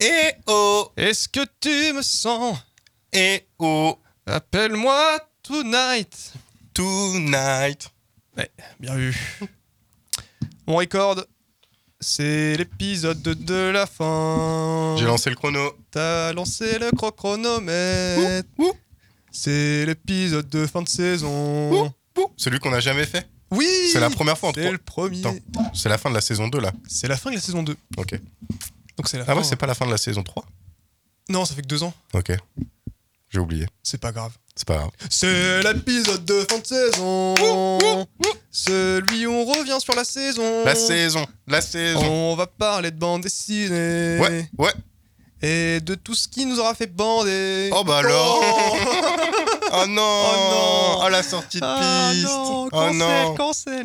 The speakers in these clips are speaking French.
Eh oh, Est-ce que tu me sens? eh oh, Appelle-moi tonight. tonight. Ouais, bien vu. On record. C'est l'épisode de la fin. J'ai lancé le chrono. T'as lancé le chronomètre. Ouh. C'est l'épisode de fin de saison. Ouh. Celui qu'on n'a jamais fait. Oui. C'est la première fois en C'est 3. le premier. Attends, c'est la fin de la saison 2 là. C'est la fin de la saison 2. Ok. Donc c'est la Ah fin. ouais, c'est pas la fin de la saison 3. Non, ça fait que 2 ans. Ok. J'ai oublié. C'est pas grave. C'est pas grave. C'est l'épisode de fin de saison. Celui où on revient sur la saison. La saison. On va parler de bande dessinée. Ouais. Et de tout ce qui nous aura fait bander. Oh bah alors. Oh, Oh non. Oh non. Oh la sortie de ah piste. non, Oh non. cancel.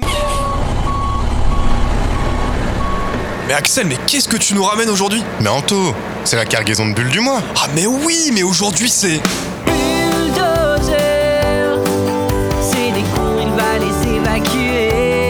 Mais Axel, mais qu'est-ce que tu nous ramènes aujourd'hui? Mais Anto, c'est la cargaison de bulles du mois. Ah mais oui, mais aujourd'hui c'est... Bulldozer, c'est des cons, il va les évacuer.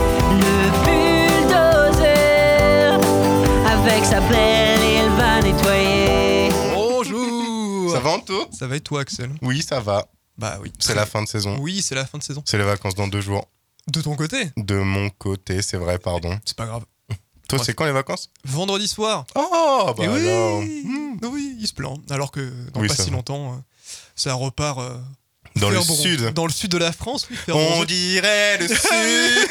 Le bulldozer, avec sa pelle, il va nettoyer. Bonjour. Ça va Anto? Ça va et toi, Axel? Oui, ça va. Bah oui. C'est la fin de saison. Oui, c'est la fin de saison. C'est les vacances dans 2 jours. De ton côté? De mon côté, c'est vrai, pardon. C'est pas grave. Toi, Ouais. c'est quand les vacances? Vendredi soir. Oh, bah Et oui, alors. oui, il se plaint. Alors que dans Oui, pas ça si va. longtemps, ça repart Dans le faire sud. Dans le sud de la France, oui. Faire On bronzer. dirait le sud.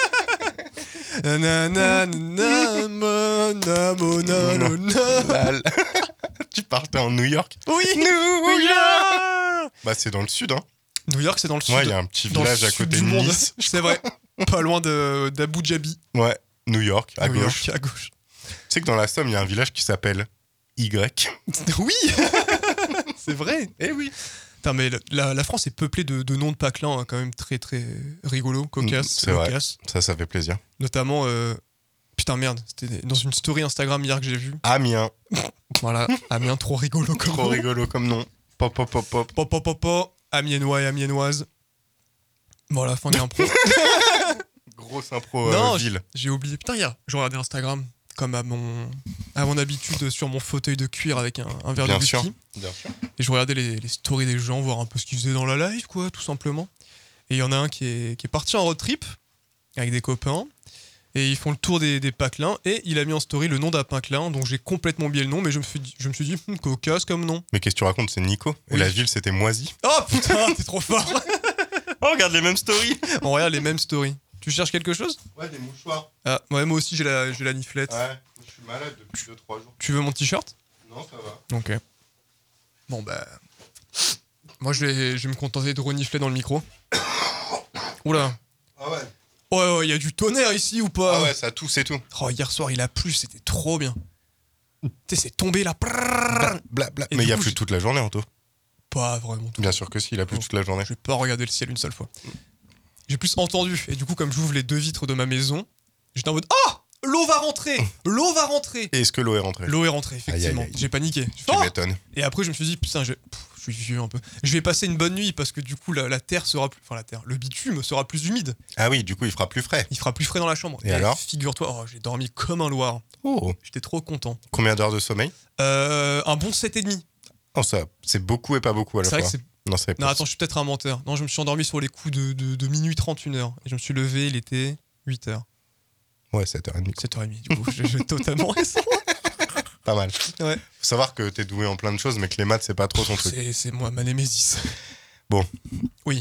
Lal. Tu partais en New York? Oui, New York. Bah, c'est dans le sud, hein. New York, c'est dans le sud. Ouais, il y a un petit Dans le village à sud côté du de monde. Nice. C'est vrai. Pas loin d'Abu Dhabi. Ouais, New York, à New gauche. York, à gauche. Tu sais que dans la Somme, il y a un village qui s'appelle Y. Oui. C'est vrai. Eh oui. Putain, mais la France est peuplée de noms de patelins, hein, quand même très très rigolos, cocasses, C'est vrai. locasses. Ça fait plaisir. Notamment, putain merde, c'était dans une story Instagram hier que j'ai vue. Amiens, Voilà, Amiens, trop rigolo comme trop nom. rigolo comme nom. Pop, pop, pop, pop. Pop, pop, pop, pop, Amiénois et Amiénoises. Voilà, fin de l'impro. Grosse impro Non, ville. J'ai oublié. Putain, hier, je regardais Instagram, comme à mon habitude, sur mon fauteuil de cuir avec un verre Bien de sûr. whisky. Bien sûr. Et je regardais les stories des gens, voir un peu ce qu'ils faisaient dans la live, quoi, tout simplement. Et il y en a un qui est parti en road trip avec des copains. Et ils font le tour des patelins. Et il a mis en story le nom d'un patelin, dont j'ai complètement oublié le nom, mais je me suis dit, cocasse comme nom. Mais qu'est-ce que tu racontes? C'est Nico. Et Oui. la ville, c'était Moisy. Oh putain, t'es trop fort. Oh, regarde les mêmes stories. On regarde les mêmes stories. Tu cherches quelque chose? Ouais, des mouchoirs. Ah, ouais, moi aussi j'ai la niflette. Ouais, je suis malade depuis 2-3 jours. Tu veux mon t-shirt? Non, ça va. Ok. Bon bah... Moi je vais me contenter de renifler dans le micro. Oula. Ah ouais. Ouais, y a du tonnerre ici ou pas? Ah ouais, ça tousse et tout. Oh, hier soir il a plu, c'était trop bien. Tu sais, c'est tombé là. Bla, bla. Et Mais il du y a coup, plu toute la journée, Anto. Pas vraiment tout. Bien sûr que si, il a plu toute la journée. Je vais pas regarder le ciel une seule fois. J'ai plus entendu. Et du coup, comme j'ouvre les 2 vitres de ma maison, j'étais en mode ah, l'eau va rentrer. L'eau va rentrer. Et est-ce que l'eau est rentrée? L'eau est rentrée, effectivement. Aïe, aïe, aïe. J'ai paniqué. J'ai fait, Tu oh. m'étonnes. Et après, je me suis dit, putain, je suis vieux un peu. Je vais passer une bonne nuit parce que du coup, la terre sera plus. Enfin, la terre. Le bitume sera plus humide. Ah oui, du coup, il fera plus frais. Il fera plus frais dans la chambre. Et alors figure-toi, oh, j'ai dormi comme un loir. Oh. J'étais trop content. Combien d'heures de sommeil? Un bon 7,5. Oh, ça, c'est beaucoup et pas beaucoup à la C'est vrai fois. que c'est. Non, c'est Non, attends, je suis peut-être un menteur. Non, je me suis endormi sur les coups de minuit 31 heures. Et je me suis levé, il était 8h. Ouais, 7h30. 7h30, du coup, j'ai totalement raison. Pas mal. Ouais. Faut savoir que t'es doué en plein de choses, mais que les maths, c'est pas trop ton truc. C'est moi, ma némésis. Bon. Oui,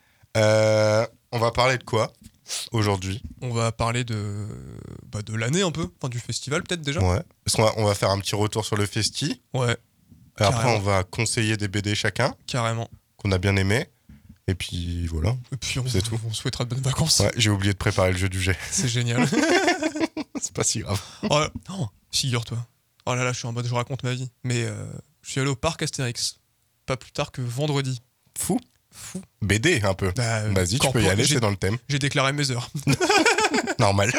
On va parler de quoi aujourd'hui? on va parler de l'année un peu. Enfin, du festival peut-être déjà. Ouais. Parce qu'on va faire un petit retour sur le festi. Ouais, Et après, Carrément. on va conseiller des BD chacun, carrément. qu'on a bien aimé. Et puis voilà. Et puis C'est tout. on souhaitera de bonnes vacances. Ouais, j'ai oublié de préparer le jeu du jet. C'est génial. C'est pas si grave. Oh, non, figure-toi. Oh là là, je suis en mode je raconte ma vie. Mais je suis allé au parc Astérix. Pas plus tard que vendredi. Fou. Fou. BD un peu. Bah, Vas-y, tu peux y aller, c'est dans le thème. J'ai déclaré mes heures. Normal.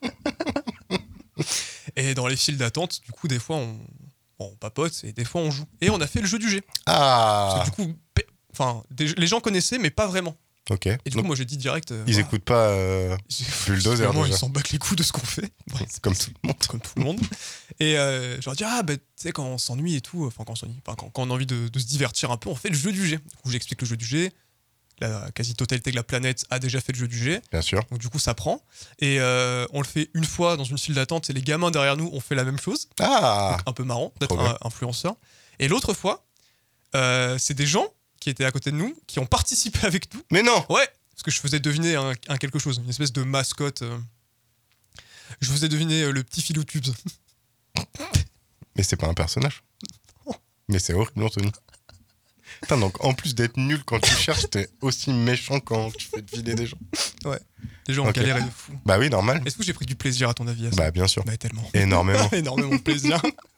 Et dans les files d'attente, du coup, des fois, on papote et des fois, on joue. Et on a fait le jeu du G. Ah. Parce que du coup, les gens connaissaient, mais pas vraiment. Ok. Et du coup, Donc, moi, j'ai dit direct. ils voilà. écoutent pas Bulldozer, Vraiment, déjà. ils s'en battent les coups de ce qu'on fait. Ouais, Comme tout le monde. comme tout le monde. Et je leur dis, tu sais, quand on s'ennuie et tout, enfin, quand on s'ennuie, quand on a envie de se divertir un peu, on fait le jeu du G. Du coup, j'explique le jeu du G. La quasi-totalité de la planète a déjà fait le jeu du G. Bien sûr. Donc, du coup, ça prend. Et on le fait une fois dans une file d'attente et les gamins derrière nous ont fait la même chose. Ah Donc, un peu marrant d'être Trop bien. un influenceur. Et l'autre fois, c'est des gens qui étaient à côté de nous, qui ont participé avec nous. Mais non Ouais, parce que je faisais deviner un quelque chose, une espèce de mascotte. Je faisais deviner le petit Philou Tubes. Mais c'est pas un personnage. Mais c'est horrible, Anthony. Putain, donc en plus d'être nul quand tu cherches, t'es aussi méchant quand tu fais deviner des gens. Les gens ont Ok. galéré de fou. Bah oui, normal. Est-ce que j'ai pris du plaisir à ton avis à ça? Bah bien sûr. Bah, tellement. Énormément. Énormément de plaisir.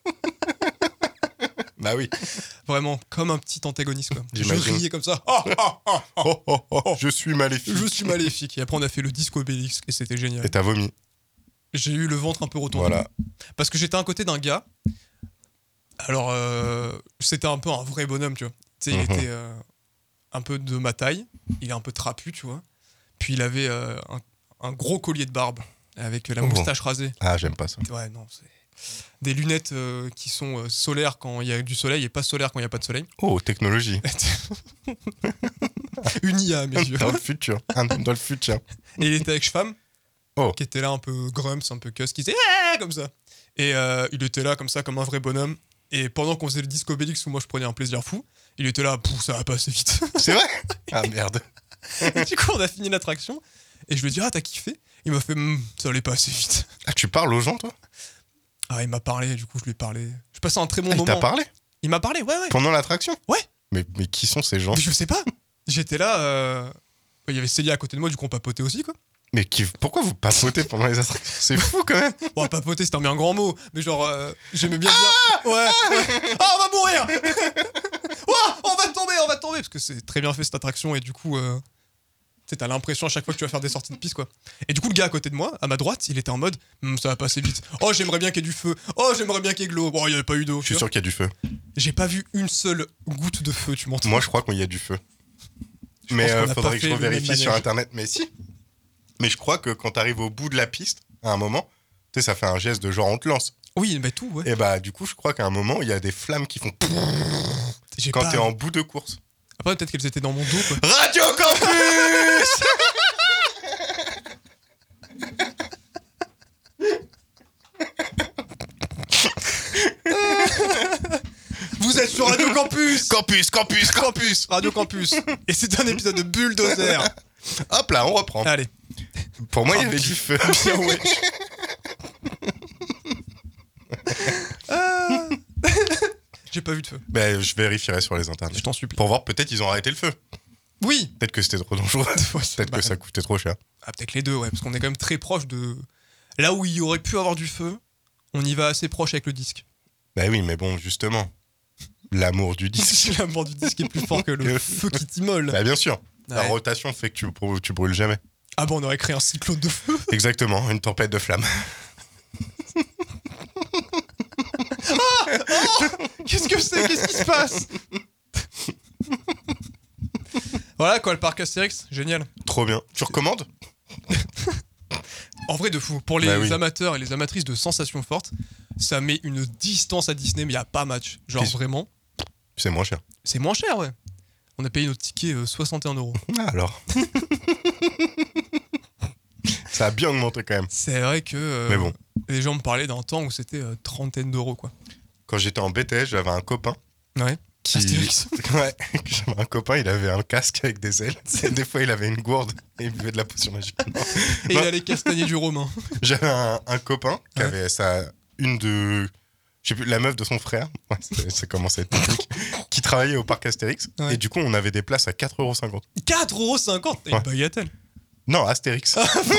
Bah oui. Vraiment, comme un petit antagoniste, quoi. Je J'imagine. riais comme ça. Ah, ah, ah, ah. Je suis maléfique. Je suis maléfique. Et après, on a fait le disco Obélix et c'était génial. Et t'as vomi. J'ai eu le ventre un peu retourné. Voilà. Parce que j'étais à côté d'un gars. Alors, c'était un peu un vrai bonhomme, tu vois. Tu sais, il était un peu de ma taille. Il est un peu trapu, tu vois. Puis il avait un gros collier de barbe avec la Oh. moustache rasée. Ah, j'aime pas ça. Ouais, non, c'est. Des lunettes qui sont solaires quand il y a du soleil et pas solaires quand il n'y a pas de soleil. Oh, technologie. Une IA, à mes yeux. Dans le futur. Dans le futur. Et il était avec Chfam, Oh. qui était là un peu grumps, un peu cuss, qui disait ah comme ça. Et il était là comme ça, comme un vrai bonhomme. Et pendant qu'on faisait le disco Obélix où moi je prenais un plaisir fou, il était là, ça va pas assez vite. C'est vrai? Ah merde. Et du coup, on a fini l'attraction. Et je lui ai dit, t'as kiffé? Il m'a fait, ça allait pas assez vite. Ah, tu parles aux gens, toi? Ah, il m'a parlé, du coup, je lui ai parlé. Je passais un très bon Ah, il moment. t'a parlé? Il m'a parlé, ouais. Pendant l'attraction? Ouais. Mais qui sont ces gens? Mais je sais pas. J'étais là, il y avait Célia à côté de moi, du coup, on papotait aussi, quoi. Mais pourquoi vous papotez pendant les attractions? C'est fou quand même. Bon, papoter, c'était un grand mot, mais genre, j'aimais bien dire. Ouais. Ah, on va mourir. Oh, on va tomber, parce que c'est très bien fait cette attraction, et du coup, tu sais, t'as l'impression à chaque fois que tu vas faire des sorties de piste, quoi. Et du coup, le gars à côté de moi, à ma droite, il était en mode, ça va passer vite. Oh, j'aimerais bien qu'il y ait du feu. Oh, j'aimerais bien qu'il y ait de l'eau. Bon, il y avait pas eu d'eau. Je suis sûr qu'il y a du feu. J'ai pas vu une seule goutte de feu, tu m'entends? Moi, je crois qu'il y a du feu. Je Mais pense qu'on a faudrait pas que je fait le même revérifie sur manège. internet. Mais si. Mais je crois que quand t'arrives au bout de la piste, à un moment, tu sais, ça fait un geste de genre on te lance. Oui, mais tout, ouais. Et bah, du coup, je crois qu'à un moment, il y a des flammes qui font J'ai quand pas- t'es en bout de course. Après, peut-être qu'elles étaient dans mon dos, quoi. Radio Campus. Vous êtes sur Radio Campus. Campus. Radio Campus. Et c'est un épisode de Bulldozer. Hop là, on reprend. Allez. Pour moi, il y avait du feu. Bien, ouais. Ah. J'ai pas vu de feu. Ben, je vérifierai sur les internets. Je t'en supplie. Pour voir, peut-être ils ont arrêté le feu. Oui. Peut-être que c'était trop dangereux. Peut-être Bah, que ça coûtait trop cher. Ah, peut-être les deux, ouais, parce qu'on est quand même très proche de. Là où il y aurait pu avoir du feu, on y va assez proche avec le disque. Bah oui, mais bon, justement. L'amour du disque. L'amour du disque est plus fort que le feu qui t'immole. Bah bien sûr. La Ouais. rotation fait que tu brûles jamais. Ah bon, on aurait créé un cyclone de feu. Exactement, une tempête de flammes. Qu'est-ce que c'est? Qu'est-ce qui se passe? Voilà quoi, le parc Astérix, génial. Trop bien. Tu recommandes? En vrai de fou. Pour les Bah oui. amateurs et les amatrices de sensations fortes, ça met une distance à Disney, mais il n'y a pas match. Genre Puis- vraiment, C'est moins cher. c'est moins cher, ouais. On a payé notre ticket 61 €. Ah alors. Ça a bien augmenté quand même. C'est vrai que Mais bon. les gens me parlaient d'un temps où c'était trentaine d'euros, quoi. Quand j'étais en BTS, j'avais un copain Ouais. qui... Astérix. Ouais, j'avais un copain, il avait un casque avec des ailes. Et des fois, il avait une gourde et il buvait de la potion magique. Et Non. il allait castagner du romain. J'avais un copain qui Ouais. avait je sais plus, la meuf de son frère, ouais, ça commence à être technique, qui travaillait au parc Astérix. Ouais. Et du coup, on avait des places à 4,50 €. 4,50 €. Et Ouais. une bagatelle. Non, Astérix.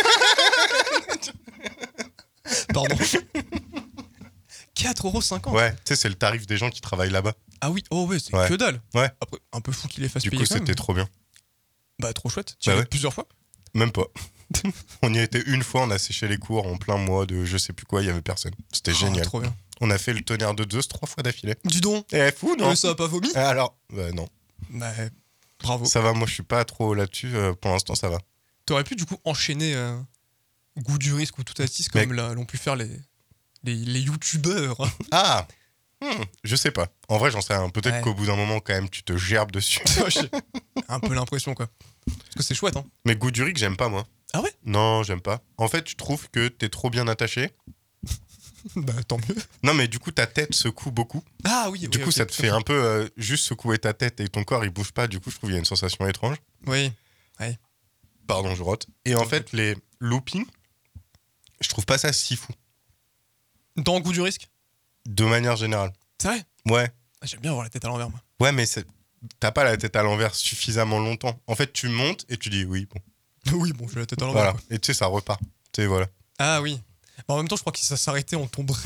Pardon. 4,50 €. Ouais, tu sais, c'est le tarif des gens qui travaillent là-bas. Ah oui, oh ouais, c'est Ouais. que dalle. Ouais. Après, un peu fou qu'il les fasse Du payer coup, quand même. c'était trop bien. Bah, trop chouette. Tu Bah y allais ouais. plusieurs fois. Même pas. On y a été une fois, on a séché les cours en plein mois de je sais plus quoi, il y avait personne. C'était Oh, génial. Trop bien. On a fait le tonnerre de Zeus 3 fois d'affilée. Dis donc. Eh, fou, non? Ça a pas vomi? Alors, non. Bah, Bravo. Ça va, moi je suis pas trop là-dessus. Pour l'instant, ça va. T'aurais pu du coup enchaîner Goût du risque ou Tout Assises comme l'ont pu faire les youtubeurs. Ah je sais pas. En vrai, j'en sais rien. Peut-être Ouais. qu'au bout d'un moment, quand même, tu te gerbes dessus. J'ai un peu l'impression, quoi. Parce que c'est chouette, hein. Mais Goût du riz, j'aime pas, moi. Ah ouais? Non, j'aime pas. En fait, je trouve que t'es trop bien attaché. Bah tant mieux. Non, mais du coup, ta tête secoue beaucoup. Ah oui, Du coup, ça te fait un peu juste secouer ta tête et ton corps, il bouge pas. Du coup, je trouve qu'il y a une sensation étrange. Oui. Pardon, je rote. Et en fait, les loopings, je trouve pas ça si fou. Dans Goût du risque? De manière générale. C'est vrai? Ouais. Ah, j'aime bien avoir la tête à l'envers, moi. Ouais, mais t'as pas la tête à l'envers suffisamment longtemps. En fait, tu montes et tu dis oui, bon. Oui, bon, j'ai la tête à l'envers. Voilà. Quoi. Et tu sais, ça repart. Tu sais, voilà. Ah oui. Bah, en même temps, je crois que si ça s'arrêtait, on tomberait.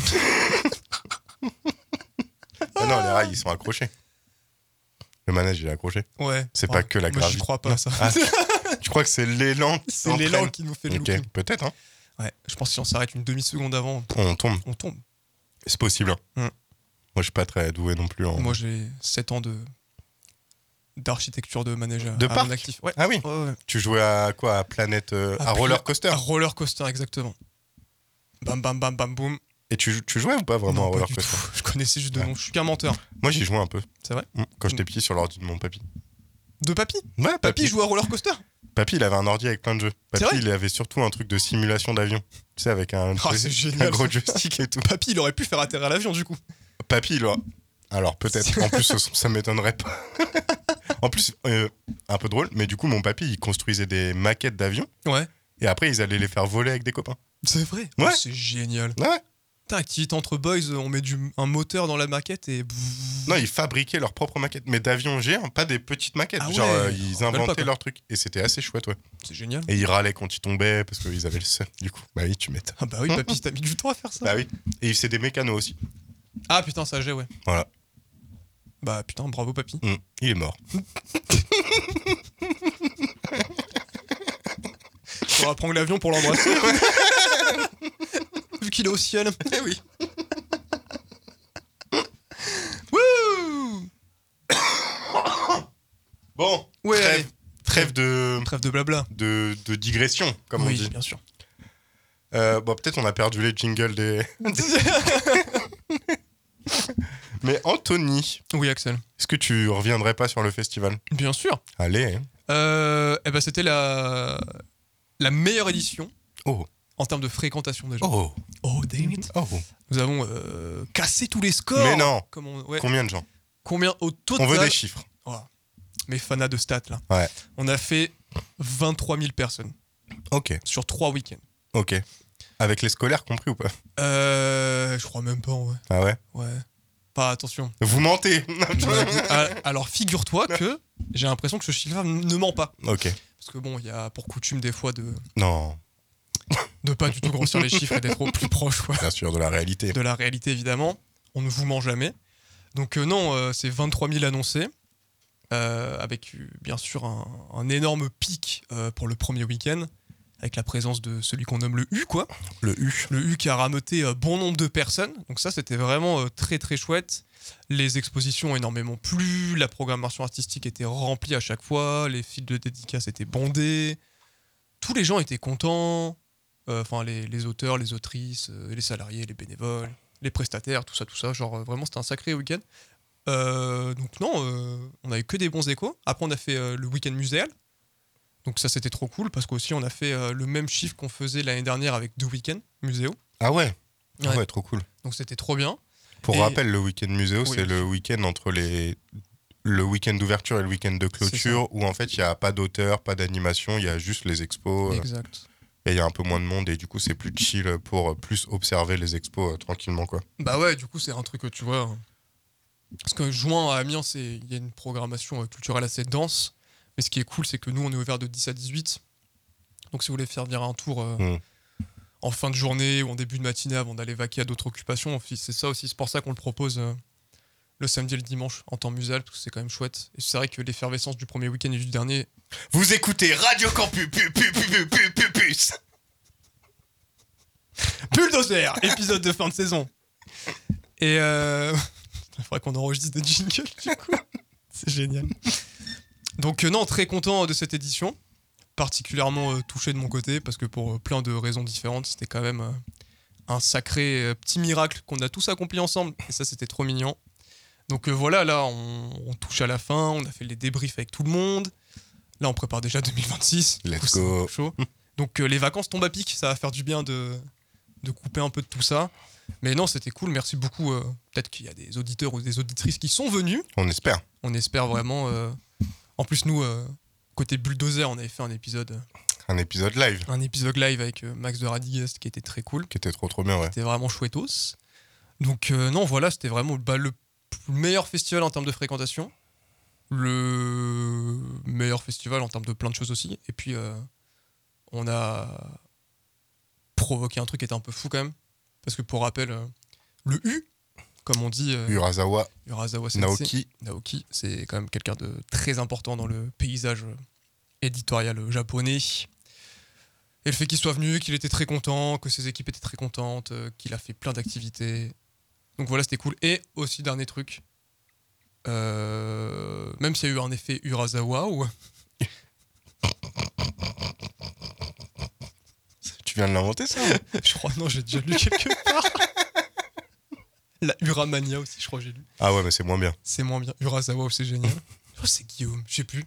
Ah non, les rails, ils sont accrochés. Le manège, il est accroché. Ouais. C'est pas que la Moi, gravité. je crois pas à ça. Ah, tu crois que c'est l'élan qui C'est l'élan t'entraîne qui nous fait le Ok, looping. peut-être, hein. Ouais, je pense que si on s'arrête une demi-seconde avant, On tombe. on tombe. C'est possible. Hein. Mm. Moi, je suis pas très doué non plus. Moi, j'ai 7 ans d'architecture de manège De à parc mon actif. Ouais. Ah oui. Ouais. Tu jouais à quoi? À Planète. À Roller Coaster. À roller coaster, exactement. Bam, bam, bam, bam, boum. Et tu jouais ou pas vraiment Non, à pas Roller du Coaster? tout. Je connaissais juste de Ouais. nom. Je suis qu'un menteur. Moi, j'y jouais un peu. C'est vrai? Quand j'étais petit sur l'ordi de mon papy. De Papy? Ouais, Papy joue à roller coaster? Papy, il avait un ordi avec plein de jeux. C'est Papy, vrai il avait surtout un truc de simulation d'avion. Tu sais, avec un c'est génial. gros joystick et tout. Papy, il aurait pu faire atterrir l'avion, du coup. Papy, il a... Alors, peut-être. En plus, ça m'étonnerait pas. En plus, un peu drôle, mais du coup, mon papy, il construisait des maquettes d'avions. Ouais. Et après, ils allaient les faire voler avec des copains. C'est vrai? Ouais. Oh, c'est génial. Ouais. Putain, activité entre boys, on met un moteur dans la maquette et... Non, ils fabriquaient leurs propres maquettes, mais d'avions géants, pas des petites maquettes. Ah Genre, ouais, ils on rigole pas, inventaient quoi. leur truc. Et c'était assez chouette, ouais. C'est génial. Et ils râlaient quand ils tombaient parce qu'ils avaient le seum, du coup. Bah oui, tu m'étonnes. Ah bah oui, Papy, t'as mis du temps à faire ça. Bah oui. Et ils faisaient des mécanos aussi. Ah putain, ça j'ai, ouais. Voilà. Bah putain, bravo Papy. Il est mort. Faudra prendre l'avion pour l'embrasser. Vu qu'il est au ciel. Eh oui. Wouh. Bon, Ouais, allez. trêve de Trêve de blabla. de digression, comme on Oui, dit. bien sûr. Bon, peut-être on a perdu les jingles des... Mais Anthony, Oui, Axel. est-ce que tu reviendrais pas sur le festival? Bien sûr. Allez. Hein. Eh ben c'était la meilleure édition Oh, en termes de fréquentation déjà. oh, Oh, damn it. oh. Nous avons cassé tous les scores. Mais non. Ouais. Combien de gens? Combien au total? On veut des chiffres. Oh, mes fanas de stats là. Ouais. On a fait 23 000 personnes Ok, sur 3 week-ends. ok. Avec les scolaires compris ou pas? Je crois même pas, ouais. Ah ouais? Ouais. Pas attention. Vous mentez. Alors figure-toi que j'ai l'impression que ce chiffre ne ment pas. Ok. Parce que bon, il y a pour coutume des fois Non, de pas du tout grossir les chiffres et d'être au plus proche quoi, bien sûr, de la réalité. de la réalité évidemment. On ne vous ment jamais. Donc non, c'est 23 000 annoncés. Avec bien sûr un énorme pic pour le premier week-end. Avec la présence de celui qu'on nomme le U, quoi. Le U. Le U qui a rameuté bon nombre de personnes. Donc ça, c'était vraiment très très chouette. Les expositions ont énormément plu. La programmation artistique était remplie à chaque fois. Les fils de dédicaces étaient bondés. Tous les gens étaient contents. Enfin, les auteurs, les autrices, les salariés, les bénévoles, les prestataires, tout ça. Genre, vraiment, c'était un sacré week-end. Donc non, on a eu que des bons échos. Après, on a fait le week-end muséal. Donc ça, c'était trop cool parce qu'aussi, on a fait le même chiffre qu'on faisait l'année dernière avec 2 week-ends muséo. Ah ouais. Ouais. Ah ouais, trop cool. Donc c'était trop bien. Pour Et- rappel, le week-end muséo, Oui. c'est le week-end entre le week-end d'ouverture et le week-end de clôture où en fait il n'y a pas d'auteur, pas d'animation, il y a juste les expos Exact. et il y a un peu moins de monde et du coup c'est plus chill pour plus observer les expos tranquillement quoi. Bah ouais, du coup, c'est un truc que tu vois. Parce que juin à Amiens, il y a une programmation culturelle assez dense. Mais ce qui est cool, c'est que nous, on est ouvert de 10 à 18. Donc si vous voulez faire venir un tour en fin de journée ou en début de matinée avant d'aller vaquer à d'autres occupations, c'est ça aussi. C'est pour ça qu'on le propose le samedi et le dimanche en temps muséal, parce que c'est quand même chouette. Et c'est vrai que l'effervescence du premier week-end et du dernier... Vous écoutez Radio Campus Bulldozer, épisode de fin de saison. Et il faudrait qu'on enregistre des jingles, du coup. C'est génial. Donc non, très content de cette édition. Particulièrement touché de mon côté, parce que pour plein de raisons différentes, c'était quand même un sacré petit miracle qu'on a tous accompli ensemble. Et ça, c'était trop mignon. Donc voilà, là, on touche à la fin, on a fait les débriefs avec tout le monde. Là, on prépare déjà 2026. Let's Du coup, c'est go. un peu chaud. Donc les vacances tombent à pic, ça va faire du bien de couper un peu de tout ça. Mais non, c'était cool, merci beaucoup. Peut-être qu'il y a des auditeurs ou des auditrices qui sont venus. On espère. On espère vraiment. En plus, nous, côté Bulldozer, on avait fait un épisode Un épisode live live avec Max de Radiguest qui était très cool. qui était trop bien, ouais. C'était vraiment chouettos. Donc non, voilà, c'était vraiment le meilleur festival en termes de fréquentation. Le meilleur festival en termes de plein de choses aussi. Et puis, on a provoqué un truc qui était un peu fou quand même. Parce que pour rappel, le U, comme on dit, Urasawa Urasawa Sensei, Naoki, c'est quand même quelqu'un de très important dans le paysage éditorial japonais. Et le fait qu'il soit venu, qu'il était très content, que ses équipes étaient très contentes, qu'il a fait plein d'activités. Donc voilà, c'était cool. Et aussi, dernier truc, même s'il y a eu un effet Urasawa, ou... Tu viens de l'inventer, ça? je crois, non, j'ai déjà lu quelque part. La Uramania aussi, je crois que j'ai lu. Ah ouais, mais c'est moins bien. C'est moins bien. Urasawa, c'est génial. Oh, c'est Guillaume, je sais plus.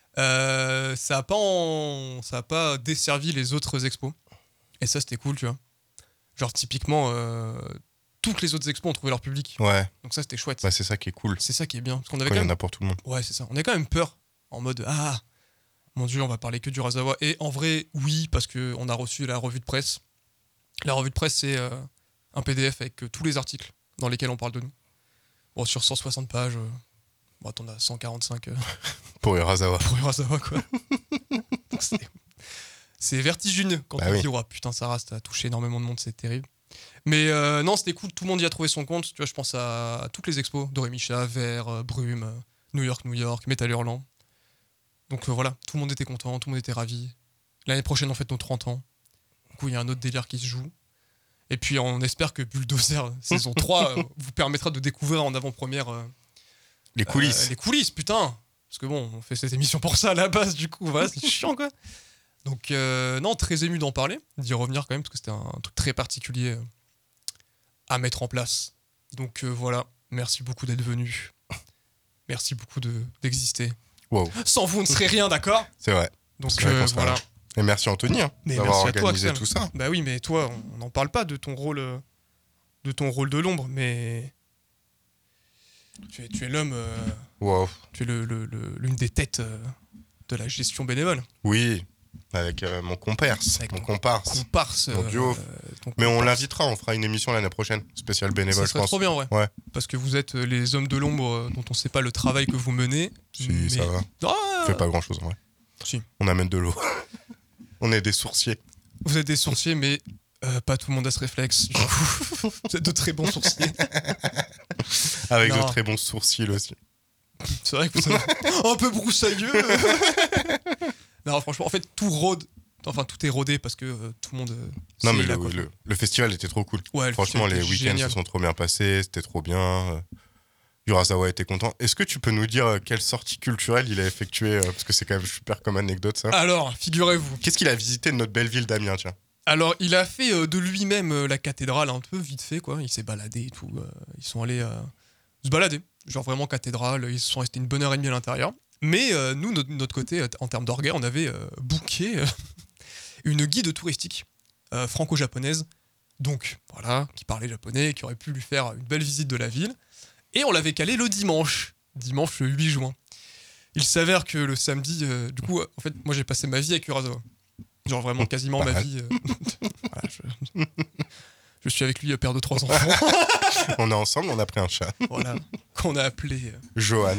Ça a pas desservi les autres expos. Et ça, c'était cool, tu vois. Genre, typiquement, toutes les autres expos ont trouvé leur public. Ouais, Donc ça, c'était chouette. bah c'est ça qui est cool. C'est ça qui est bien. Parce qu'on avait Quand il y quand en même... a pour tout le monde. Ouais, c'est ça. On a quand même peur. En mode, ah, mon Dieu, on va parler que du Urasawa. Et en vrai, oui, parce qu'on a reçu la revue de presse. La revue de presse, c'est un PDF avec tous les articles dans lesquels on parle de nous. Bon, sur 160 pages, bon, t'en as 145 Pour Urasawa. pour Urasawa, quoi. Donc, c'est vertigineux quand Bah on oui. dit, oh putain, Sarah, ça a touché énormément de monde, c'est terrible. Mais non, c'était cool, tout le monde y a trouvé son compte. Tu vois, je pense à toutes les expos, Doremicha, Vert, Brume, New York, Metal Hurlant. Donc voilà, tout le monde était content, tout le monde était ravi. L'année prochaine, on fête nos 30 ans. Du coup, il y a un autre délire qui se joue. Et puis, on espère que Bulldozer saison 3 vous permettra de découvrir en avant-première Les coulisses. les coulisses, putain. Parce que bon, on fait cette émission pour ça à la base, du coup, voilà, c'est chiant, quoi. Donc, non, très ému d'en parler, d'y revenir quand même, parce que c'était un truc très particulier à mettre en place. Donc, voilà, merci beaucoup d'être venu. Merci beaucoup d'exister. Wow, Sans vous, on ne serait rien, d'accord? c'est vrai. Donc, C'est vrai qu'on serait voilà. rien. Et merci Anthony Mais d'avoir merci à toi, organisé Axel. tout ça. Bah oui, mais toi, on n'en parle pas de ton rôle de l'ombre, mais tu es l'homme, Wow. tu es l'une des têtes de la gestion bénévole. Oui, avec mon comparse. Avec Mon ton comparse. Comparse. Mon duo. Mais on l'invitera, on fera une émission l'année prochaine, spéciale Ça bénévole, je serait pense. trop bien, en vrai. Ouais. Parce que vous êtes les hommes de l'ombre dont on ne sait pas le travail que vous menez. Si, ça va. Ah, On fait pas grand chose en vrai. Si. On amène de l'eau. On est des sourciers. Vous êtes des sourciers, mais pas tout le monde a ce réflexe. Du coup, vous êtes de très bons sourciers. Avec Non. de très bons sourcils aussi. C'est vrai que vous êtes un peu broussailleux. Non, franchement, en fait, tout est rodé parce que tout le monde. Non, sait mais là, quoi. le festival était trop cool. Ouais, le Franchement, festival les était week-ends génial. se sont trop bien passés, c'était trop bien. Urasawa était content. Est-ce que tu peux nous dire quelle sortie culturelle il a effectuée parce que c'est quand même super comme anecdote ça. Alors, figurez-vous. Qu'est-ce qu'il a visité de notre belle ville d'Amiens, tiens? Alors, il a fait de lui-même la cathédrale un peu vite fait, quoi. Il s'est baladé et tout. Ils sont allés se balader. Genre vraiment cathédrale. Ils se sont restés une bonne heure et demie à l'intérieur. Mais nous, de notre côté, en termes d'orgueil, on avait booké une guide touristique franco-japonaise. Donc, voilà, qui parlait japonais, qui aurait pu lui faire une belle visite de la ville. Et on l'avait calé le dimanche le 8 juin. Il s'avère que le samedi, du coup, en fait, moi j'ai passé ma vie avec Urasawa. Genre vraiment quasiment Pas ma mal. vie. Voilà, je suis avec lui, père de 3 enfants. On est ensemble, on a pris un chat. Voilà, qu'on a appelé. Johan.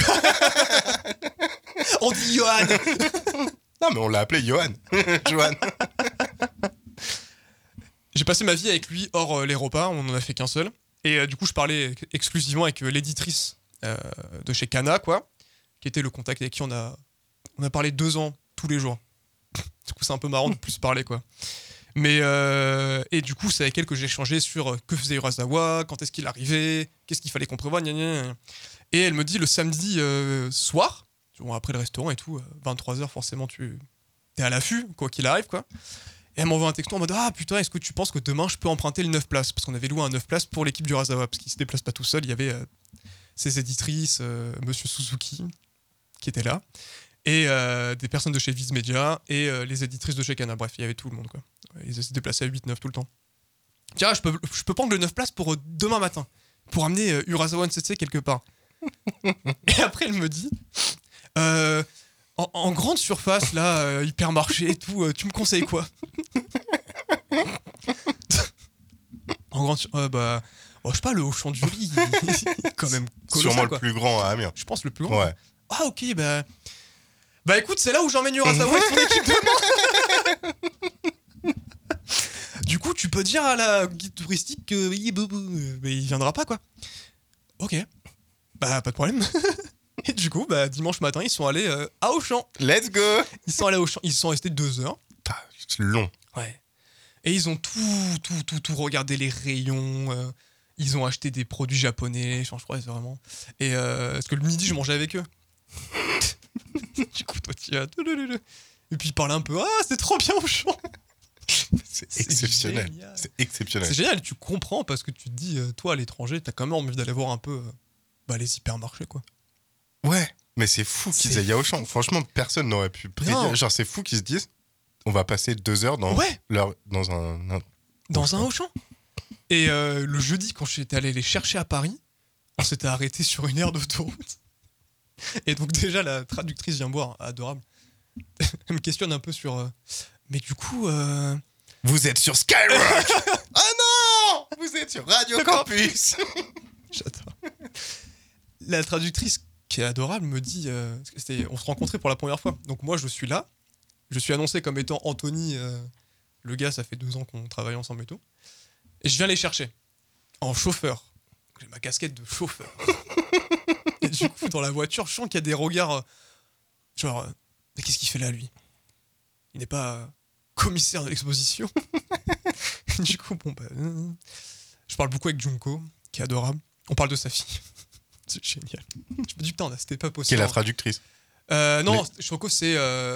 On dit Johan. Non, mais on l'a appelé Johan. Johan. J'ai passé ma vie avec lui hors les repas, on en a fait qu'un seul. Et du coup, je parlais exclusivement avec l'éditrice de chez Kana, quoi, qui était le contact avec qui on a parlé 2 ans tous les jours. Du coup, c'est un peu marrant de plus parler, quoi. Mais et du coup, c'est avec elle que j'ai échangé sur que faisait Urasawa, quand est-ce qu'il arrivait, qu'est-ce qu'il fallait qu'on prévoie, gna gna gna. Et elle me dit le samedi soir, Bon, après le restaurant et tout, 23h, forcément, tu es à l'affût, quoi qu'il arrive, quoi. Et elle m'envoie un texto en mode ah putain, est-ce que tu penses que demain je peux emprunter le 9 places? Parce qu'on avait loué un 9 places pour l'équipe du Razawa, parce qu'il se déplace pas tout seul. Il y avait ses éditrices, Monsieur Suzuki, qui était là, et des personnes de chez Viz Media, et les éditrices de chez Kana. Bref, il y avait tout le monde, quoi. Ils se déplaçaient à 8-9 tout le temps. Tiens, je peux prendre le 9 places pour demain matin, pour amener Urasawa Nsetse quelque part. Et après, elle me dit en grande surface, là, hypermarché et tout, tu me conseilles quoi? En grande bah, je sais pas, le Auchan du Riz, il est quand même colossal, Sûrement quoi. le plus grand à Amiens. Je pense le plus grand. Ouais. Ah, ok, bah écoute, c'est là où j'emmène Urasawa et son équipe demain. Du coup, tu peux dire à la guide touristique que mais il viendra pas, quoi. Ok. Bah, pas de problème. Et du coup, dimanche matin, ils sont allés à Auchan. Let's go. Ils sont allés à Auchan. Ils sont restés 2 heures. C'est long. Ouais. Et ils ont tout regardé, les rayons. Ils ont acheté des produits japonais. Je crois, c'est vraiment. Et parce que le midi, je mangeais avec eux. Du coup, toi, tu as. Et puis, ils parlaient un peu. Ah, c'est trop bien Auchan. C'est exceptionnel. Génial. C'est exceptionnel. C'est génial, tu comprends parce que tu te dis, toi à l'étranger, t'as quand même envie d'aller voir un peu les hypermarchés, quoi. Ouais, mais c'est fou qu'ils C'est aillent à Auchan. Franchement, personne n'aurait pu prédire. Non. Genre, c'est fou qu'ils se disent on va passer 2 heures dans, Ouais. dans un Auchan. Et le jeudi, quand j'étais allé les chercher à Paris, on s'était arrêté sur une aire d'autoroute. Et donc, déjà, la traductrice vient me voir, adorable. Elle me questionne un peu sur. Mais du coup. Vous êtes sur Skyrock. Ah non, vous êtes sur Radio Campus. J'adore. La traductrice, qui est adorable, me dit on se rencontrait pour la première fois. Donc moi, je suis là. Je suis annoncé comme étant Anthony. Le gars, ça fait 2 ans qu'on travaille ensemble et tout. Et je viens les chercher. En chauffeur. J'ai ma casquette de chauffeur. Et du coup, dans la voiture, je sens qu'il y a des regards. Mais qu'est-ce qu'il fait là, lui? Il n'est pas commissaire de l'exposition. Du coup, je parle beaucoup avec Junko, qui est adorable. On parle de sa fille. C'est génial. Je me dis, putain, c'était pas Qui possible. est la traductrice? Non, Shoko, c'est.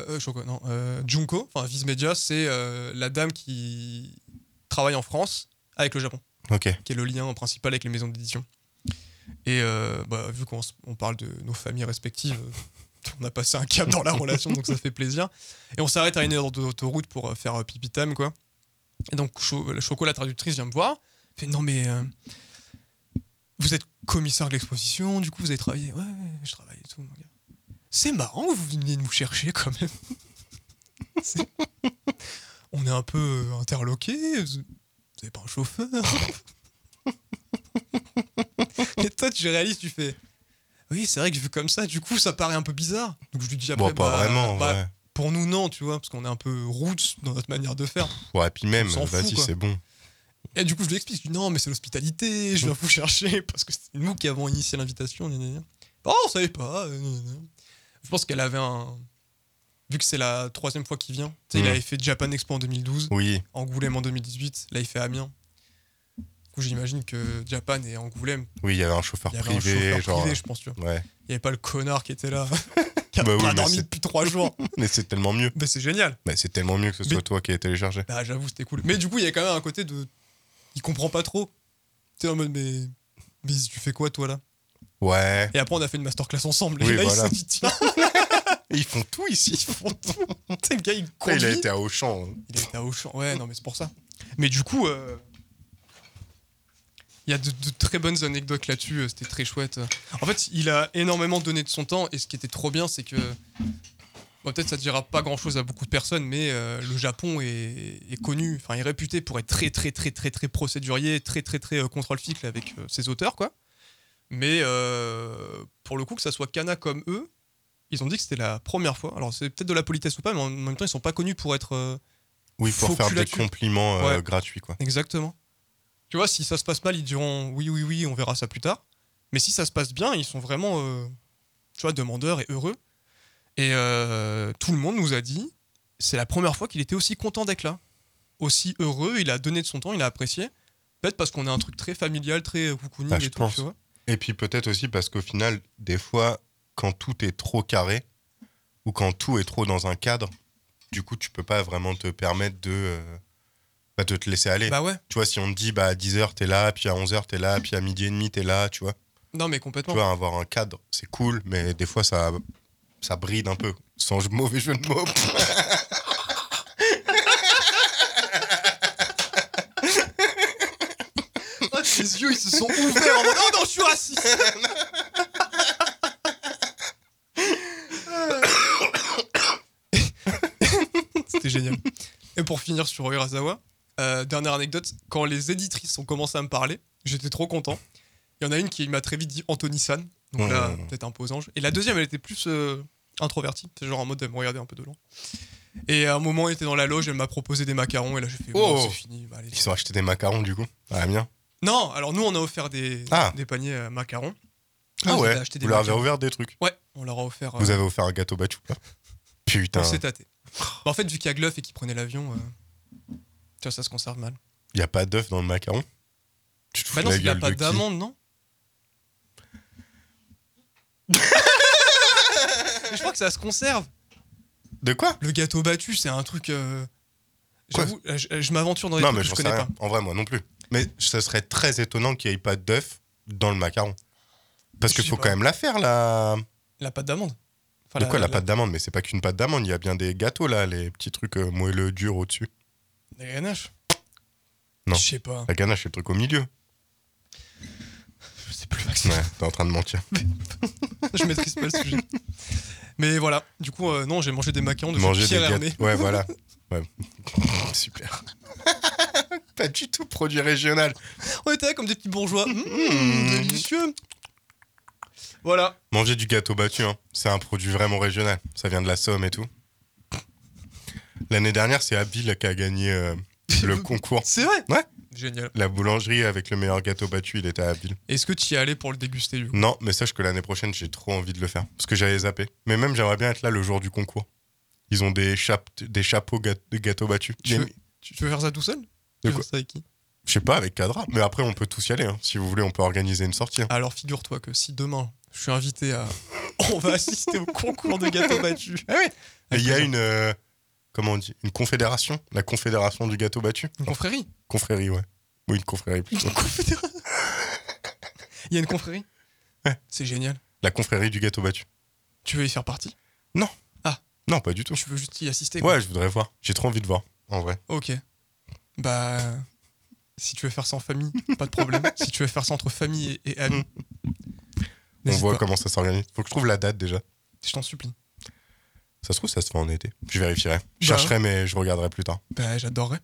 Junko, enfin, Viz Media, c'est la dame qui travaille en France avec le Japon, Ok. qui est le lien principal avec les maisons d'édition. Et vu qu'on parle de nos familles respectives, on a passé un cap dans la relation, donc ça fait plaisir. Et on s'arrête à une heure d'autoroute pour faire pipi time, quoi. Et donc, Choco, la traductrice, vient me voir. Elle fait non, mais vous êtes commissaire de l'exposition, du coup, vous avez travaillé. Ouais, je travaille et tout, mon gars. C'est marrant que vous veniez nous chercher quand même. On est un peu interloqués. Vous n'avez pas un chauffeur. Et toi, tu réalises, tu fais. Oui, c'est vrai que vu comme ça, du coup, ça paraît un peu bizarre. Donc je lui dis après, Bon, pas vraiment, ouais. Pour nous, non, tu vois, parce qu'on est un peu roots dans notre manière de faire. Ouais, puis même, On s'en fout, vas-y, quoi. c'est bon. Et du coup, je lui explique, je dis non, mais c'est l'hospitalité, je viens vous chercher, parce que c'est nous qui avons initié l'invitation. Oh, on savait pas. Je pense qu'elle avait un. Vu que c'est la 3e fois qu'il vient, tu sais, il avait fait Japan Expo en 2012, Oui. Angoulême en 2018, là il fait Amiens. Du coup, j'imagine que Japan et Angoulême, Oui, il y avait un chauffeur il y avait privé. un chauffeur genre... privé, je pense, tu vois. Ouais. Il n'y avait pas le connard qui était là, qui a Bah oui, pas mais dormi c'est- depuis 3 jours. Mais c'est tellement mieux. Mais c'est génial. Bah, c'est tellement mieux que ce soit Mais- toi qui aies téléchargé. Bah, j'avoue, c'était cool. Mais du coup, il y a quand même un côté de. Il comprend pas trop. Tu sais, en mode, mais tu fais quoi, toi, là? Ouais. Et après, on a fait une masterclass ensemble. Oui, Et là, voilà. il s'est dit, tiens, Et ils font tout ici. ils font tout. Tu sais, le gars, il Ouais, conduit. il a été à Auchan. Il a été à Auchan. Ouais, non, mais c'est pour ça. Mais du coup, il y a de très bonnes anecdotes là-dessus. C'était très chouette. En fait, il a énormément donné de son temps. Et ce qui était trop bien, c'est que. Bon, peut-être ça ne dira pas grand-chose à beaucoup de personnes, mais le Japon est connu, enfin, est réputé pour être très, très, très, très, très procédurier, très, très, très contrôle-ficle avec ses auteurs, quoi. Mais pour le coup, que ça soit Kana comme eux, ils ont dit que c'était la première fois. Alors, c'est peut-être de la politesse ou pas, mais en même temps, ils sont pas connus pour être. Oui, pour Faux faire cul des là-dessus. compliments Ouais. gratuits, quoi. Exactement. Tu vois, si ça se passe mal, ils diront oui, oui, oui, on verra ça plus tard. Mais si ça se passe bien, ils sont vraiment, tu vois, demandeurs et heureux. Et tout le monde nous a dit, c'est la première fois qu'il était aussi content d'être là. Aussi heureux, il a donné de son temps, il a apprécié. Peut-être parce qu'on a un truc très familial, très cocooning Ah, et je tout, pense. tu vois. Et puis peut-être aussi parce qu'au final, des fois, quand tout est trop carré, ou quand tout est trop dans un cadre, du coup, tu peux pas vraiment te permettre de te laisser aller. Bah ouais. Tu vois, si on te dit, à 10h, t'es là, puis à 11h, t'es là, puis à 12h30, t'es là, tu vois. Non, mais Tu complètement. vois, avoir un cadre, c'est cool, mais des fois, ça bride un peu. Sans mauvais jeu de mots. Ah, tes yeux, ils se sont ouverts en mode oh non, je suis raciste. C'était génial. Et pour finir sur Urasawa, dernière anecdote, quand les éditrices ont commencé à me parler, j'étais trop content. Il y en a une qui m'a très vite dit Anthony-san, donc là, peut-être un peu aux anges. Et la deuxième, elle était plus introvertie, c'est genre en mode elle me regardait un peu de loin. Et à un moment, elle était dans la loge, elle m'a proposé des macarons, et là j'ai fait Oh, c'est fini. Bah, allez. Ils ont acheté des macarons, du coup. Ah, bien. Non, alors nous on a offert des paniers macarons. Ah Nous, on ouais, avait acheté des vous leur avez macarons. ouvert des trucs. Ouais, on leur a offert. Vous avez offert un gâteau battu, là. Putain. On s'est tâté. Bah, en fait, vu qu'il y a Gluff et qu'il prenait l'avion, tu vois, ça se conserve mal. Il n'y a pas d'œuf dans le macaron. Tu te fous Bah de non, la il n'y a gueule pas de qui d'amande, non? Mais je crois que ça se conserve. De quoi? Le gâteau battu, c'est un truc. Quoi? J'avoue, je m'aventure dans des Non, trucs mais que j'en je sais connais rien. pas. En vrai, moi non plus. Mais ce serait très étonnant qu'il n'y ait pas d'œuf dans le macaron. Parce Je qu'il sais faut pas. quand même la faire, là. La pâte d'amande. Enfin, De quoi la pâte d'amande? Mais c'est pas qu'une pâte d'amande, il y a bien des gâteaux là, les petits trucs moelleux durs au-dessus. La ganache. Non. Je sais pas. La ganache, c'est le truc au milieu. Je sais plus, Maxime. Ouais, t'es en train de mentir. Je maîtrise pas le sujet. Mais voilà, du coup, non, j'ai mangé des macarons de chez Manger des Pierre gâteaux. Hermé. Ouais, voilà. Ouais. Super. Pas du tout produit régional. On était là comme des petits bourgeois. Délicieux. Voilà. Manger du gâteau battu, hein. C'est un produit vraiment régional. Ça vient de la Somme et tout. L'année dernière, c'est Abbeville qui a gagné le concours. C'est vrai. Ouais. Génial. La boulangerie avec le meilleur gâteau battu, il était à Abbeville. Est-ce que tu y allais pour le déguster, du coup? Non, mais sache que l'année prochaine, j'ai trop envie de le faire. Parce que j'avais zappé. Mais même, j'aimerais bien être là le jour du concours. Ils ont des chapeaux de gâteau battu. Tu veux faire ça tout seul? De Tu veux quoi faire ça avec qui? Je sais pas, avec Cadra. Mais après, on peut tous y aller. Hein. Si vous voulez, on peut organiser une sortie. Hein. Alors, figure-toi que si demain, je suis invité à... On va assister au concours de gâteaux battus. Ah ouais. Et il y a plaisir. une... comment on dit? Une confédération. La confédération du gâteau battu. Une confrérie. Confrérie, ouais. Oui, une confrérie plutôt. Une confédération. Il y a une confrérie? Ouais. C'est génial. La confrérie du gâteau battu. Tu veux y faire partie? Non, pas du tout. Tu veux juste y assister, quoi. Ouais, je voudrais voir. J'ai trop envie de voir, en vrai. Ok. Bah... Si tu veux faire ça en famille, pas de problème. Si tu veux faire ça entre famille et amis, On n'hésite voit pas. comment ça s'organise. Faut que je trouve la date déjà. Je t'en supplie. Ça se trouve, ça se fait en été. Je vérifierai. Je Bah. chercherai, mais je regarderai plus tard. Bah, j'adorerais.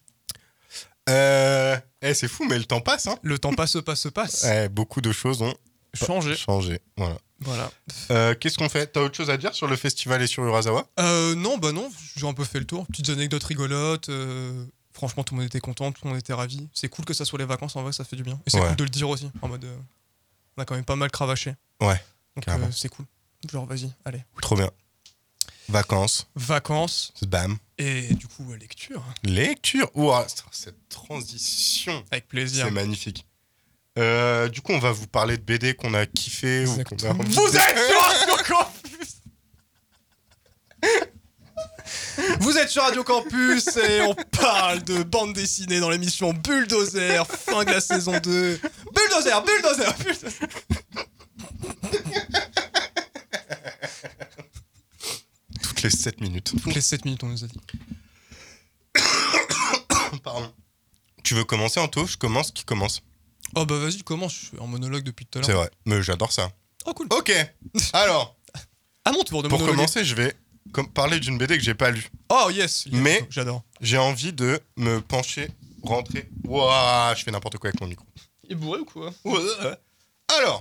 C'est fou, mais le temps passe, hein. Le temps passe. Beaucoup de choses ont Changer. changé. Voilà. Voilà. Qu'est-ce qu'on fait? T'as autre chose à dire sur le festival et sur Urasawa? Non, bah non, j'ai un peu fait le tour. Petites anecdotes rigolotes. Franchement, tout le monde était content, tout le monde était ravi. C'est cool que ça soit les vacances, en vrai, ça fait du bien. Et c'est Ouais. cool de le dire aussi, en mode... on a quand même pas mal cravaché. Ouais, Donc carrément. c'est cool. Genre, vas-y, allez. Trop bien. Vacances, Vacances bam. et du coup, lecture. Lecture. Ouah, cette transition, Avec plaisir. c'est magnifique. Du coup, on va vous parler de BD qu'on a kiffé. Ou qu'on a Exactement. envie Vous de- êtes sur Radio Campus. Vous êtes sur Radio Campus et on parle de bande dessinée dans l'émission Bulldozer, fin de la saison 2. Bulldozer. Toutes les 7 minutes. Toutes les 7 minutes, on nous a dit. Pardon. Tu veux commencer, Anto? Je commence. Qui commence? Oh bah vas-y, commence, je suis en monologue depuis tout à C'est l'heure. vrai. Mais j'adore ça. Oh cool. Ok. Alors, À mon tour de pour monologuer. commencer, je vais parler d'une BD que j'ai pas lue. Oh yes, Mais- j'adore. J'ai envie de me pencher, rentrer. Ouah, je fais n'importe quoi avec mon micro. Il est bourré ou quoi? Alors,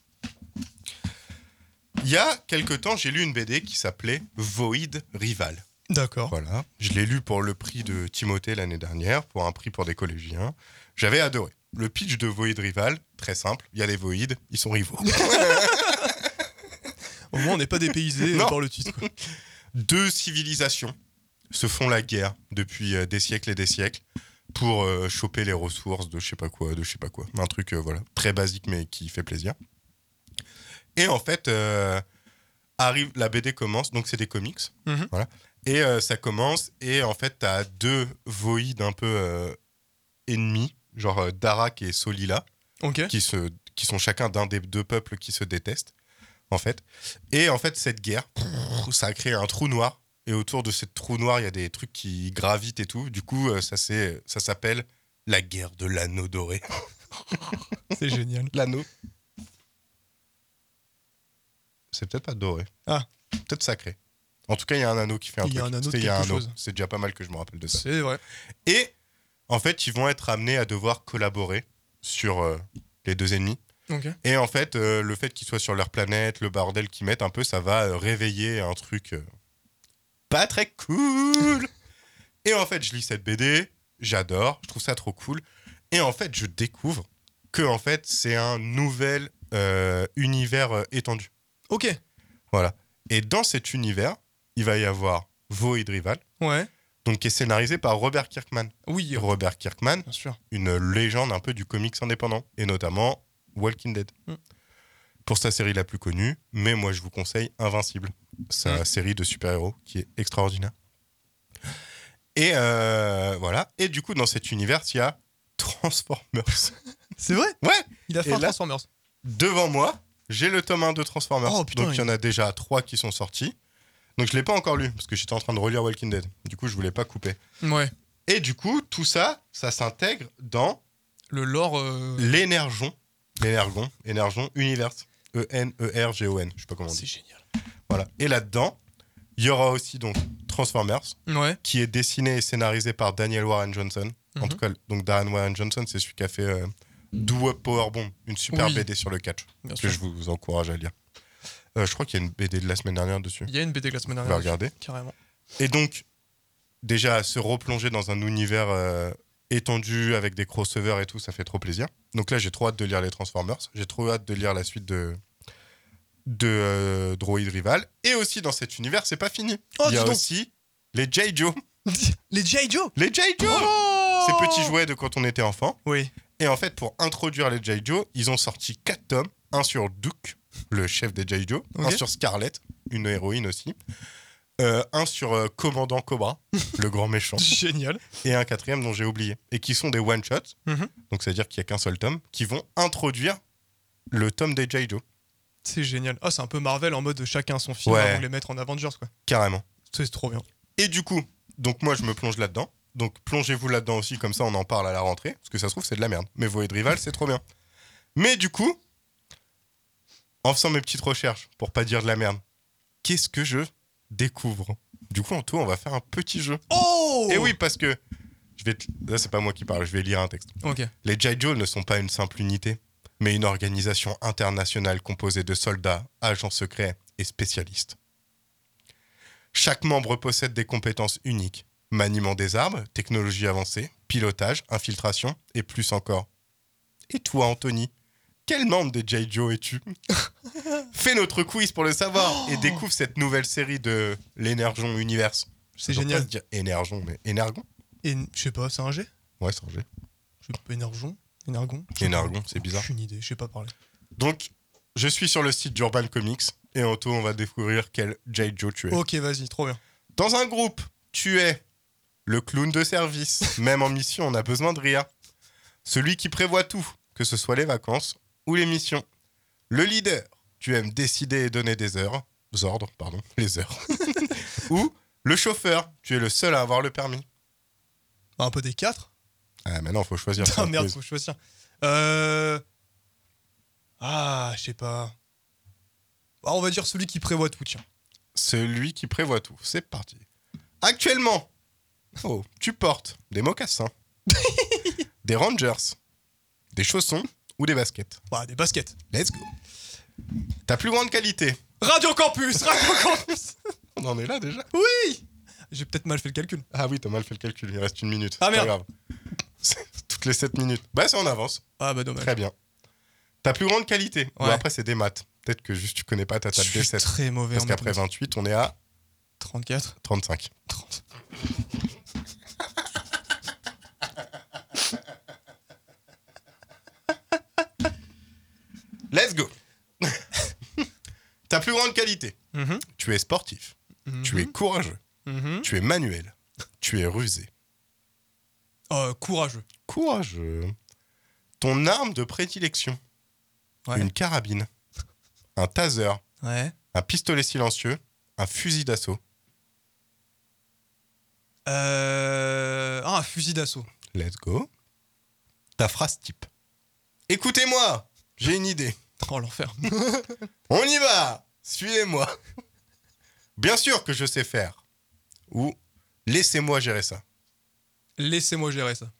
il y a quelque temps, j'ai lu une BD qui s'appelait Void Rival. D'accord. Voilà. Je l'ai lu pour le prix de Timothée l'année dernière, pour un prix pour des collégiens. J'avais adoré. Le pitch de Void Rival, très simple. Il y a des Void, ils sont rivaux. Au moins on n'est pas dépaysé Non. par le titre. Quoi. Deux civilisations se font la guerre depuis des siècles et des siècles pour choper les ressources de je sais pas quoi, Un truc voilà, très basique mais qui fait plaisir. Et en fait, arrive, la BD commence, donc c'est des comics, Mhm. voilà. Et ça commence, et en fait, t'as deux voïdes un peu ennemis, genre Darak et Solila, Ok. qui sont chacun d'un des deux peuples qui se détestent, en fait. Et en fait, cette guerre, ça a créé un trou noir, et autour de ce trou noir, il y a des trucs qui gravitent et tout. Du coup, ça s'appelle la guerre de l'anneau doré. C'est génial. L'anneau. C'est peut-être pas doré. Ah. Peut-être sacré. En tout cas, il y a un anneau qui fait un Il y truc. a un anneau de Il y a quelque un anneau. chose. C'est déjà pas mal que je me rappelle de ça. C'est vrai. Et en fait, ils vont être amenés à devoir collaborer sur les deux ennemis. Ok. Et en fait, le fait qu'ils soient sur leur planète, le bordel qu'ils mettent un peu, ça va réveiller un truc pas très cool. Et en fait, je lis cette BD, j'adore, je trouve ça trop cool. Et en fait, je découvre que en fait, c'est un nouvel univers étendu. Ok. Voilà. Et dans cet univers, il va y avoir Void Rival, Ouais. donc qui est scénarisé par Robert Kirkman. Oui, Robert Kirkman, bien sûr. une légende un peu du comics indépendant, et notamment Walking Dead. Mm. Pour sa série la plus connue, mais moi je vous conseille Invincible, sa série de super-héros qui est extraordinaire. Et voilà. Et du coup, dans cet univers, il y a Transformers. C'est vrai. Ouais. Il a fait Et un là- Transformers. Devant moi, j'ai le tome 1 de Transformers. Oh, putain, Donc il y en a déjà 3 qui sont sortis. Donc je l'ai pas encore lu, parce que j'étais en train de relire Walking Dead. Du coup, je voulais pas couper. Ouais. Et du coup, tout ça, ça s'intègre dans Le lore. l'Énergon Universe. E-N-E-R-G-O-N. Je sais pas comment on C'est dit. génial. Voilà. Et là-dedans, il y aura aussi donc Transformers, Ouais. qui est dessiné et scénarisé par Daniel Warren Johnson. En Mhm. tout cas, donc Darren Warren Johnson, c'est celui qui a fait Do Up Powerbomb, une super Oui. BD sur le catch, Bien que sûr. je vous encourage à lire. Je crois qu'il y a une BD de la semaine dernière dessus. Il y a une BD de la semaine On va dernière. regarder. Carrément. Et donc, déjà, se replonger dans un univers étendu avec des crossovers et tout, ça fait trop plaisir. Donc là, j'ai trop hâte de lire les Transformers. J'ai trop hâte de lire la suite de Droid Rival. Et aussi, dans cet univers, c'est pas fini. Oh, Il y a dis donc. aussi les G.I. Joe. Les G.I. Joe. Les G.I. Joe Oh Ces petits jouets de quand on était enfant. Oui. Et en fait, pour introduire les G.I. Joe, ils ont sorti 4 tomes. Un sur Duke, le chef des G.I. Joe. Ok. Un sur Scarlett, une héroïne aussi. Un sur Commandant Cobra, le grand méchant. Génial. Et un quatrième dont j'ai oublié. Et qui sont des one-shots. Mhm. Donc, c'est-à-dire qu'il n'y a qu'un seul tome. Qui vont introduire le tome des G.I. Joe. C'est génial. Ah, c'est un peu Marvel en mode chacun son film Ouais. avant de les mettre en Avengers, quoi. Carrément. C'est trop bien. Et du coup, donc moi, je me plonge là-dedans. Donc, plongez-vous là-dedans aussi. Comme ça, on en parle à la rentrée. Parce que ça se trouve, c'est de la merde. Mais Void Rival, c'est trop bien. Mais du coup, en faisant mes petites recherches, pour pas dire de la merde, qu'est-ce que je découvre? Du coup, Anto, on va faire un petit jeu. Oh Et oui, parce que là, c'est pas moi qui parle, je vais lire un texte. Ok. Les G.I. Joe ne sont pas une simple unité, mais une organisation internationale composée de soldats, agents secrets et spécialistes. Chaque membre possède des compétences uniques: maniement des armes, technologie avancée, pilotage, infiltration et plus encore. Et toi, Anthony, quel membre des G.I. Joe es-tu? Fais notre quiz pour le savoir et découvre cette nouvelle série de l'Énergon Universe. C'est Je dois génial. pas dire Énergon, mais Énergon? Et je sais pas, c'est un G? Ouais, c'est un G. Je sais pas, Énergon? Énergon? Je sais Énergon, pas. c'est bizarre. Aucune idée, je sais pas parler. Donc, je suis sur le site d'Urban Comics et Anto, on va découvrir quel G.I. Joe tu es. Ok, vas-y, trop bien. Dans un groupe, tu es le clown de service. Même en mission, on a besoin de rire. Celui qui prévoit tout, que ce soit les vacances ou les missions. Le leader, tu aimes décider et donner des ordres, les heures. Ou le chauffeur, tu es le seul à avoir le permis. Un peu des 4? Ah, mais non, faut choisir. c'est Ah un merde, quiz. faut choisir. Ah, je sais pas. Ah, on va dire celui qui prévoit tout, tiens. Celui qui prévoit tout. C'est parti. Actuellement, tu portes des mocassins, des Rangers, des chaussons ou des baskets. Bah, des baskets. Let's go. Ta plus grande qualité. Radio Campus. On en est là déjà. Oui. J'ai peut-être mal fait le calcul. Ah oui, t'as mal fait le calcul. Il reste 1 minute. Ah, C'est pas merde. grave. Toutes les 7 minutes. Bah, c'est en avance. Ah bah dommage. Très bien. Ta plus grande qualité. Bon, Ouais. après, c'est des maths. Peut-être que juste tu connais pas ta Je table suis des 7. très mauvais Parce en qu'après mathématiques. 28, on est à 34. 35. 30. Let's go. Ta plus grande qualité. Mhm. Tu es sportif. Mhm. Tu es courageux. Mhm. Tu es manuel. Tu es rusé. Courageux. Courageux. Ton arme de prédilection. Ouais. Une carabine. Un taser. Ouais. Un pistolet silencieux. Un fusil d'assaut. Un fusil d'assaut. Let's go. Ta phrase type. Écoutez-moi, j'ai une idée. Oh, l'enfer. On y va. Suivez-moi. Bien sûr que je sais faire. Ou laissez-moi gérer ça. Laissez-moi gérer ça.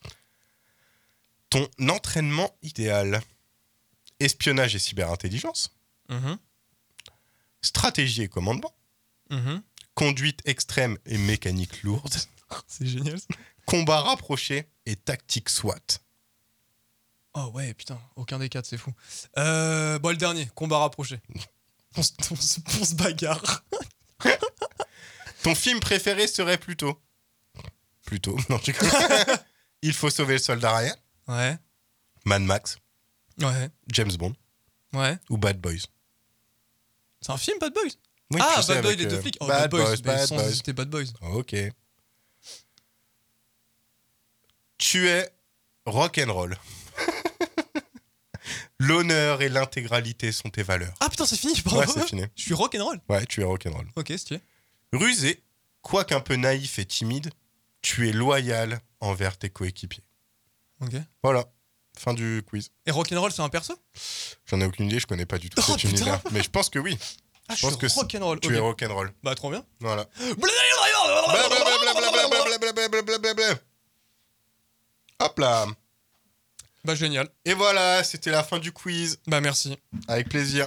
Ton entraînement idéal. Espionnage et cyberintelligence. Mhm. Stratégie et commandement. Mhm. Conduite extrême et mécanique lourde. C'est génial. Ça. Combat rapproché et tactique SWAT. Oh ouais, putain, aucun des quatre, c'est fou. Bon, le dernier, combat rapproché. On se bagarre. Ton film préféré serait plutôt. Non, j'ai Il faut sauver le soldat Ryan. Ouais. Mad Max. Ouais. James Bond. Ouais. Ou Bad Boys. C'est un film, Bad Boys? Oui, Ah, tu sais, Bad Boys, avec, les deux flics. Oh, Bad Boys, mais Bad sans Boys. hésiter, Bad Boys. Ok. Tu es rock'n'roll. L'honneur et l'intégralité sont tes valeurs. Ah putain, c'est fini, pardon. Ouais, c'est fini. Je suis rock'n'roll. Ouais, tu es rock'n'roll. Ok, stylé. Rusé, quoique un peu naïf et timide, tu es loyal envers tes coéquipiers. Ok. Voilà. Fin du quiz. Et rock'n'roll, c'est un perso? J'en ai aucune idée, je connais pas du tout Oh, cet putain. univers. Mais je pense que oui. Ah, je pense suis que rock'n'roll. Tu Ok. es rock'n'roll. Bah, trop bien. Voilà. Hop là. Bah, génial. Et voilà, c'était la fin du quiz. Bah, merci. Avec plaisir.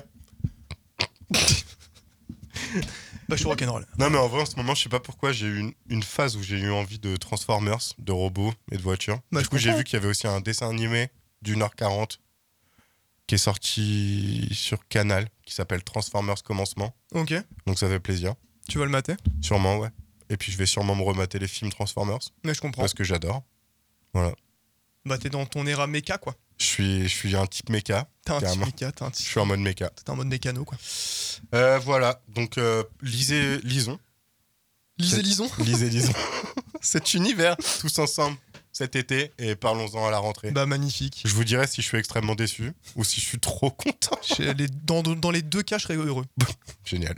Bah, je suis rock'n'roll. Non mais en vrai en ce moment je sais pas pourquoi j'ai eu une phase où j'ai eu envie de Transformers, de robots et de voitures. Bah, Du je coup j'ai comprends. vu qu'il y avait aussi un dessin animé d'1h40 qui est sorti sur Canal qui s'appelle Transformers Commencement. Ok. Donc ça fait plaisir. Tu vas le mater? Sûrement ouais. Et puis je vais sûrement me remater les films Transformers Mais je comprends. parce que j'adore. Voilà. Bah, t'es dans ton era méca, quoi. Je suis un type méca. T'as un petit Carrément. méca, t'as un Je petit. suis en mode méca. T'es en mode mécano, quoi. Voilà. Donc lisons. Lisons. Lisons. Cet univers tous ensemble cet été et parlons-en à la rentrée. Bah, magnifique. Je vous dirai si je suis extrêmement déçu ou si je suis trop content. Dans les deux cas, je serais heureux. Génial.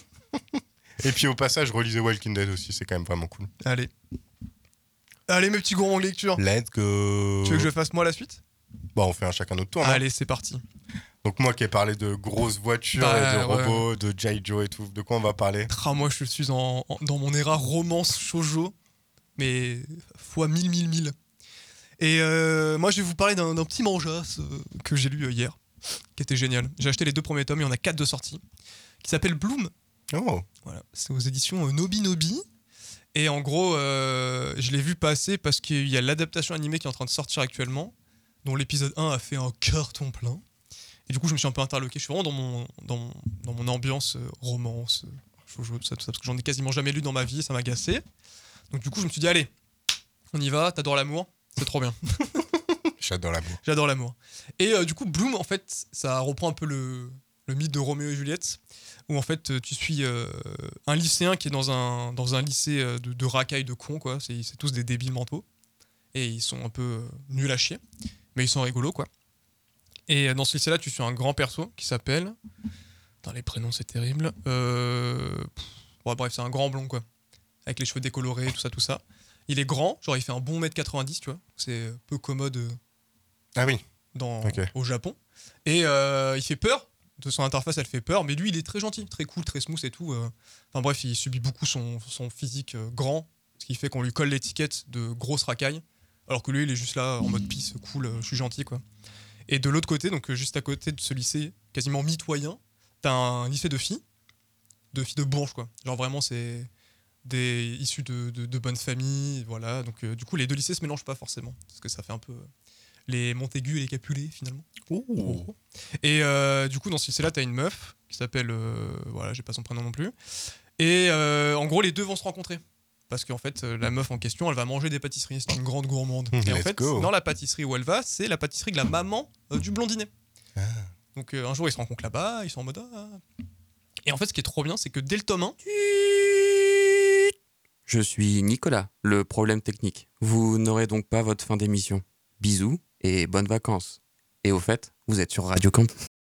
Et puis au passage, relisez Walking Dead aussi, c'est quand même vraiment cool. Allez. Allez, mes petits gourmands de lecture. Let's go. Tu veux que je fasse moi la suite? Bon, on fait un chacun notre tour. non Allez, c'est parti. Donc moi qui ai parlé de grosses voitures Bah, et de ouais. robots, de G.I. Joe et tout, de quoi on va parler? Moi, je suis dans mon era romance shoujo, mais fois 1000. Et moi, je vais vous parler d'un petit mangas que j'ai lu hier, qui était génial. J'ai acheté les 2 premiers tomes, il y en a 4 de sortie, qui s'appelle Bloom. Oh, Voilà, c'est aux éditions Nobi. Et en gros, je l'ai vu passer parce qu'il y a l'adaptation animée qui est en train de sortir actuellement, dont l'épisode 1 a fait un carton plein. Et du coup, je me suis un peu interloqué. Je suis vraiment dans mon ambiance romance, shoujo, tout ça, parce que j'en ai quasiment jamais lu dans ma vie, ça m'a agacé. Donc du coup, je me suis dit, allez, on y va, t'adores l'amour, c'est trop bien. j'adore l'amour. J'adore l'amour. Et du coup, Bloom, en fait, ça reprend un peu le mythe de Roméo et Juliette, où en fait, tu suis un lycéen qui est dans un lycée de racailles de cons, quoi. C'est tous des débiles mentaux. Et ils sont un peu nuls à chier, mais ils sont rigolos, quoi. Et dans ce lycée-là, tu suis un grand perso qui s'appelle... Dans les prénoms, c'est terrible. Ouais, bref, c'est un grand blond, quoi. Avec les cheveux décolorés, tout ça. Il est grand, genre il fait un bon 1m90, tu vois. C'est peu commode Ah oui. Ok. au Japon. Et il fait peur. De son interface, elle fait peur. Mais lui, il est très gentil, très cool, très smooth et tout. Enfin bref, il subit beaucoup son physique grand. Ce qui fait qu'on lui colle l'étiquette de grosse racaille. Alors que lui, il est juste là en mode peace, cool, je suis gentil, quoi. Et de l'autre côté, donc juste à côté de ce lycée quasiment mitoyen, t'as un lycée de filles de bourges, quoi. Genre vraiment, c'est des issus de bonnes familles, voilà. Donc du coup, les deux lycées se mélangent pas forcément, parce que ça fait un peu les Montaigu et les Capulet, finalement. Oh. Et du coup, dans ce lycée-là, t'as une meuf qui s'appelle... voilà, j'ai pas son prénom non plus. Et en gros, les deux vont se rencontrer. Parce qu'en fait, la meuf en question, elle va manger des pâtisseries. C'est une grande gourmande. Et en Let's fait, go. dans la pâtisserie où elle va, c'est la pâtisserie de la maman du blondinet. Ah. Donc un jour, ils se rencontrent là-bas, ils sont en mode... Ah. Et en fait, ce qui est trop bien, c'est que dès le tome 1, Je suis Nicolas, le problème technique. Vous n'aurez donc pas votre fin d'émission. Bisous et bonnes vacances. Et au fait, vous êtes sur Radio Campus.